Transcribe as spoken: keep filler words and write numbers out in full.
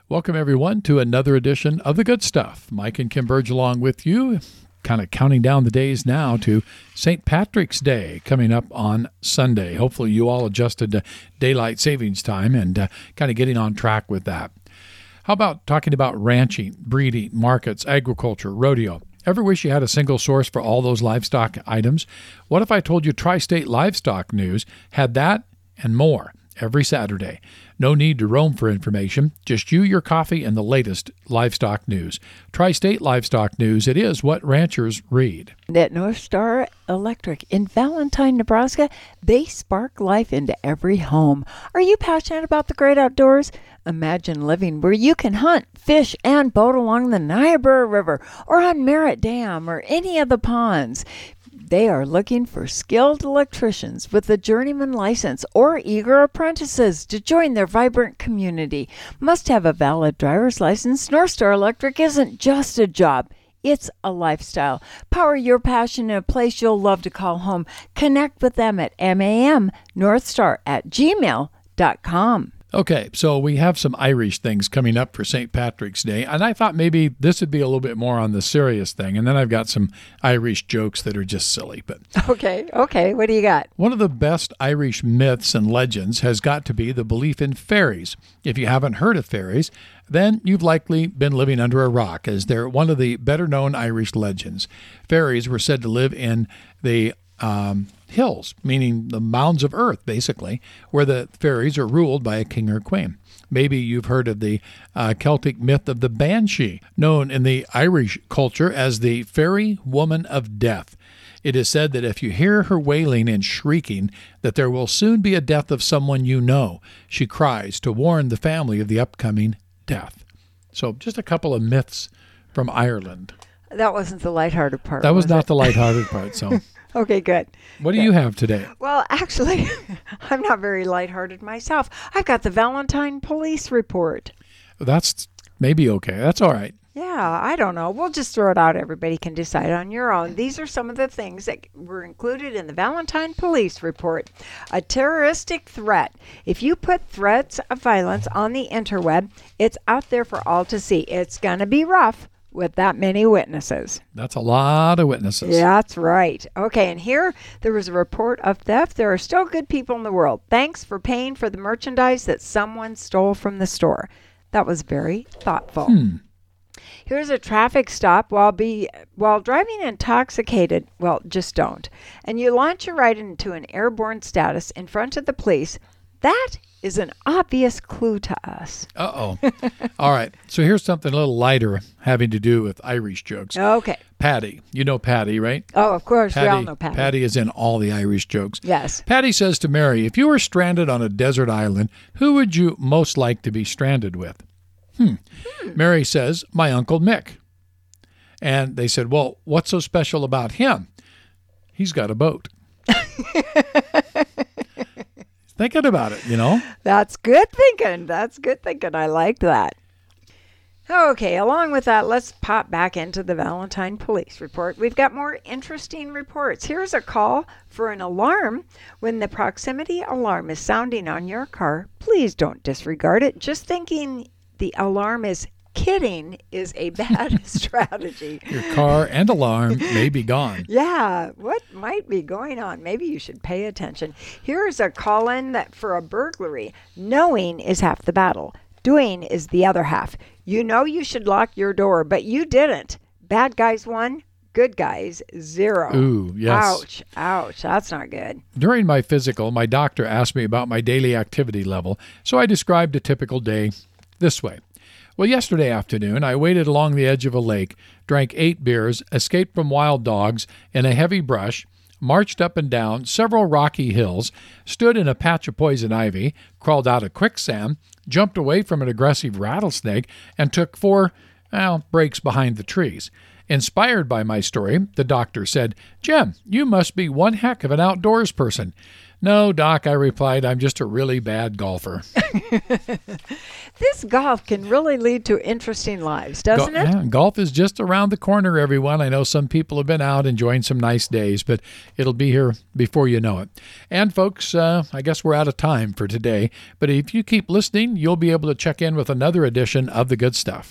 Welcome, everyone, to another edition of The Good Stuff. Mike and Kim Burge along with you, kind of counting down the days now to Saint Patrick's Day coming up on Sunday. Hopefully you all adjusted to daylight savings time and uh, kind of getting on track with that. How about talking about ranching, breeding, markets, agriculture, rodeo? Ever wish you had a single source for all those livestock items? What if I told you Tri-State Livestock News had that and more every Saturday? No need to roam for information, just you, your coffee, and the latest livestock news. Tri-State Livestock News, it is what ranchers read. At North Star Electric in Valentine, Nebraska, they spark life into every home. Are you passionate about the great outdoors? Imagine living where you can hunt, fish, and boat along the Niobrara River or on Merritt Dam or any of the ponds. They are looking for skilled electricians with a journeyman license or eager apprentices to join their vibrant community. Must have a valid driver's license. North Star Electric isn't just a job. It's a lifestyle. Power your passion in a place you'll love to call home. Connect with them at mamnorthstar at gmail dot com. Okay, so we have some Irish things coming up for Saint Patrick's Day, and I thought maybe this would be a little bit more on the serious thing, and then I've got some Irish jokes that are just silly. But Okay, okay, what do you got? one of the best Irish myths and legends has got to be the belief in fairies. If you haven't heard of fairies, then you've likely been living under a rock, as they're one of the better-known Irish legends. Fairies were said to live in the um, hills, meaning the mounds of earth, basically, where the fairies are ruled by a king or queen. Maybe you've heard of the uh, Celtic myth of the Banshee, known in the Irish culture as the fairy woman of death. It is said that if you hear her wailing and shrieking, that there will soon be a death of someone you know. She cries to warn the family of the upcoming death. So just a couple of myths from Ireland. That wasn't the lighthearted part. That was, was not it? the lighthearted part, so... Okay, good. What do Good. you have today? Well, actually, I'm not very lighthearted myself. I've got the Valentine Police Report. That's maybe okay. That's all right. Yeah, I don't know. We'll just throw it out. Everybody can decide on your own. These are some of the things that were included in the Valentine Police Report. A terroristic threat. If you put threats of violence on the interweb, it's out there for all to see. It's going to be rough with that many witnesses. That's a lot of witnesses. Yeah, that's right. Okay, and here there was a report of theft. There are still good people in the world. Thanks for paying for the merchandise that someone stole from the store. That was very thoughtful. Hmm. Here's a traffic stop while be while driving intoxicated. Well, just don't. And you launch your ride into an airborne status in front of the police. That is an obvious clue to us. Uh-oh. All right. So here's something a little lighter having to do with Irish jokes. Okay. Patty. You know Patty, right? Oh, of course. Patty, we all know Patty. Patty is in all the Irish jokes. Yes. Patty says to Mary, if you were stranded on a desert island, who would you most like to be stranded with? Hmm. hmm. Mary says, my Uncle Mick. And they said, well, what's so special about him? He's got a boat. Thinking about it, you know? That's good thinking. That's good thinking. I like that. Okay, along with that, let's pop back into the Valentine Police Report. We've got more interesting reports. Here's a call for an alarm. When the proximity alarm is sounding on your car, please don't disregard it. Just thinking the alarm is kidding is a bad strategy. Your car and alarm may be gone. Yeah, what might be going on? Maybe you should pay attention. Here's a call-in that for a burglary. Knowing is half the battle. Doing is the other half. You know you should lock your door, but you didn't. Bad guys won, good guys zero. Ooh, yes. Ouch, ouch. That's not good. During my physical, my doctor asked me about my daily activity level, so I described a typical day this way. Well, yesterday afternoon, I waded along the edge of a lake, drank eight beers, escaped from wild dogs in a heavy brush, marched up and down several rocky hills, stood in a patch of poison ivy, crawled out of quicksand, jumped away from an aggressive rattlesnake, and took four, well, breaks behind the trees. Inspired by my story, the doctor said, Jim, you must be one heck of an outdoors person. No, Doc, I replied, I'm just a really bad golfer. This golf can really lead to interesting lives, doesn't Go- it? yeah, golf is just around the corner, everyone. I know some people have been out enjoying some nice days, but it'll be here before you know it. And folks, uh, I guess we're out of time for today. But if you keep listening, you'll be able to check in with another edition of The Good Stuff.